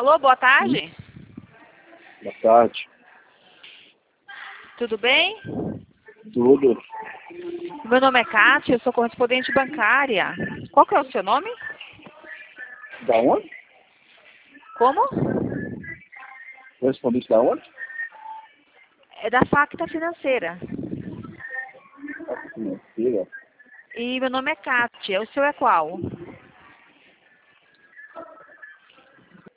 Alô, boa tarde. Boa tarde. Tudo bem? Tudo. Meu nome é Kátia, eu sou correspondente bancária. Qual que é o seu nome? Da onde? Como? Correspondente da onde? É da Facta Financeira. Financeira. E meu nome é Kátia. O seu é qual?